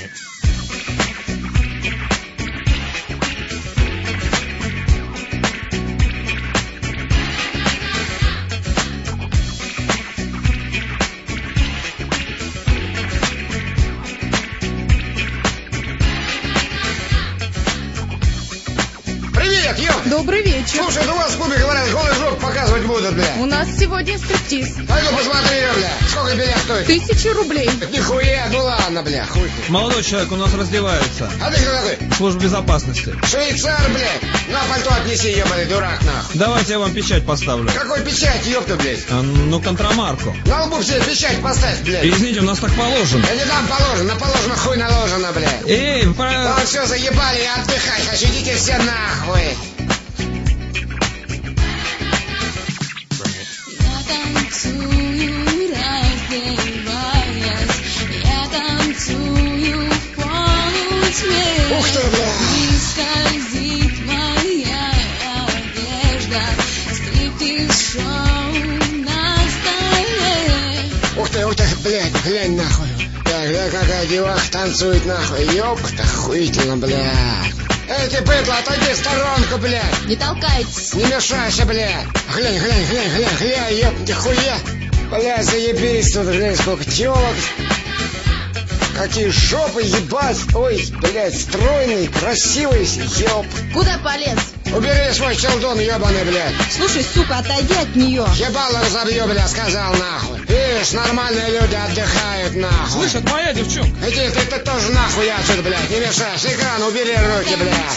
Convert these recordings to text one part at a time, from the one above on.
Добрый вечер. Слушай, у вас в клубе говорят, голый жоп показывать будут, бля. У нас сегодня стриптиз. Пойду посмотри, бля. Сколько билет стоит? 1000 рублей. Нихуя, ну ладно, бля, хуй ты. Молодой человек у нас раздевается. А ты кто такой? Служба безопасности. Швейцар, блядь. На пальто отнеси, ебаный дурак, нахуй. Давайте я вам печать поставлю. Какой печать, ёпта, блядь? Ну, контрамарку. На лбу все печать поставь, блядь. Извините, у нас так положено. Я не дам положено, на положено хуй наложено, блядь. Эй, Вам все заебали, я отдыхать хочу, идите все нахуй. Ух ты, бля! Скользит моя одежда, стриптиз-шоу на столе. Ух ты, блядь, глянь нахуй. Бля, какая деваха танцует нахуй. Ёпта, охуительно, блядь. Эй, ты, быдло, отойди в сторонку, блядь. Не толкайтесь. Не мешайся, блядь. Глянь, ёпта, хуя. Блядь, заебись тут, глянь, сколько тёлок. Какие жопы, ебать. Ой, блядь, стройный, красивый, ёп. Куда полез? Убери свой челдон, ебаный, блядь. Слушай, сука, отойди от нее. Ебало разобью, блядь, сказал нахуй. Видишь, нормальные люди отдыхают, нахуй. Слышь, это моя девчонка. Иди, ты тоже нахуй отсюда, блядь, не мешай. С экрана убери руки, блядь.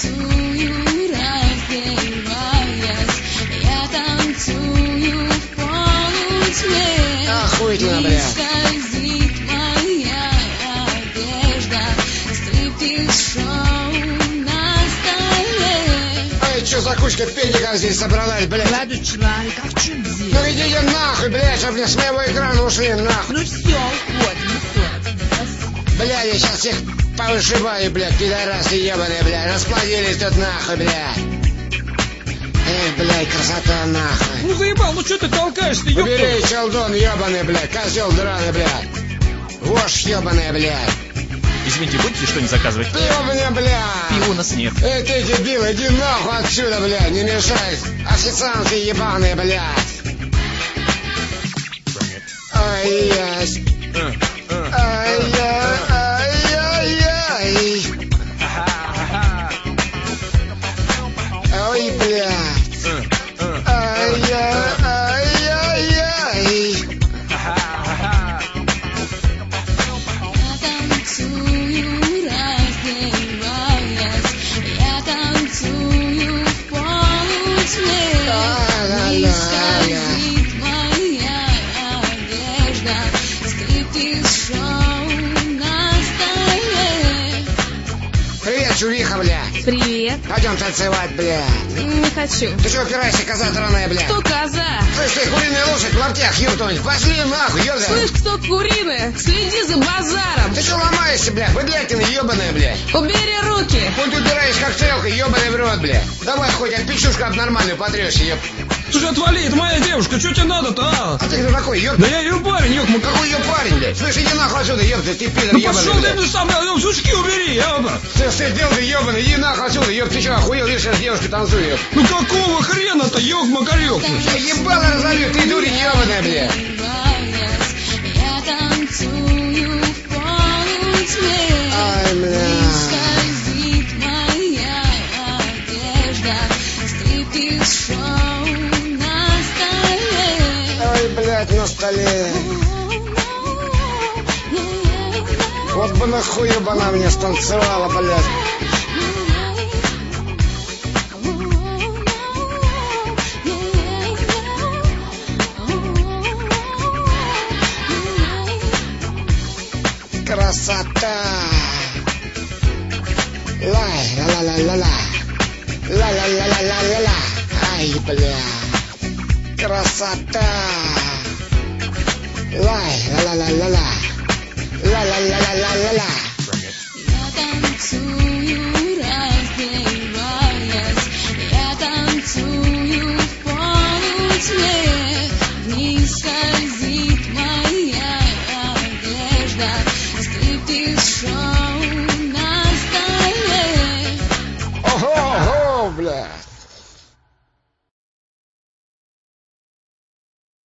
Я танцую в полутьме. Охуительно, блядь. Скользит моя одежда, стриптиз-шоу на столе. Эй, чё за кучка педиков здесь собралась, блядь? Молодой человек, а в чем дело? Ну идите нахуй, блядь, чтоб мне с моего экрана ушли, нахуй. Ну все, уходим. Бля, я сейчас их повышибаю, блядь, пидорасы ебаные, блядь. Расплодились тут нахуй, блядь. Эх, блядь, красота нахуй. Ну заебал, ну что ты толкаешься, ёпта? Убери челдон ебаный, блядь, козел драный, блядь. Вошь ебаный, блядь. Извините, будете что-нибудь заказывать? Пиво мне, блядь. Пива у нас нет. Эй, ты дебил, иди нахуй отсюда, блядь, не мешай. Официанты ебаные, блядь. Ай-яй. Ай-яй. Ой, блядь. Ай-яй. Я танцую, раздеваясь. Я танцую в полутьме. Не скользит моя одежда, стриптиз-шоу на столе. Привет, чувиха, блядь. Привет. Пойдем танцевать, блядь. Не хочу. Ты что упираешься, коза драная, блядь? Кто коза? Слышь, ты куриная лошадь в лаптях, ёптонь. Пошли нахуй, ёбаный. Слышь, кто куриная? Следи за базаром. Ты что ломаешься, блядь? Выдлятина ебаная, блядь. Убери руки. Хоть убираешь как целка, ебаный в рот, блядь. Давай хоть от печушку об нормальную потрёшься, ёп. Слушай, отвали, это моя девушка, что тебе надо-то, а? А ты кто такой, ёп? Да я ее парень, ёпма. Какой ее парень, блядь? Слышь, иди нахуй отсюда, ёпта, ты пидор Ну ебаный, пошел ты, блядь. ну сам, сучки убери, ёпта. Ты дел ты ебаный, иди нахуй отсюда, ёп, ты что, охуел, видишь, сейчас девушка танцует, ёп. Ну какого хрена-то, ёк-макарёк? Я ебало разобью, ты дурень ебаная, блядь. Я танцую в полутьме. Ай, бля. Скользит моя одежда, стриптиз-шоу на столе. Ой, блядь, на столе. Вот бы нахуй бы она мне станцевала, блядь. Красота. Лай, ла-ла-ла-ла-ла. Ла-ла-ла-ла-ла-ла-ла. Ай, бля. Красота. Лай, ла-ла-ла-ла-ла. Ла-ла-ла-ла-ла-ла-ла. Я танцую, раздеваясь. Я танцую в полутьме. Вниз скользит моя одежда, стриптиз-шоу Да.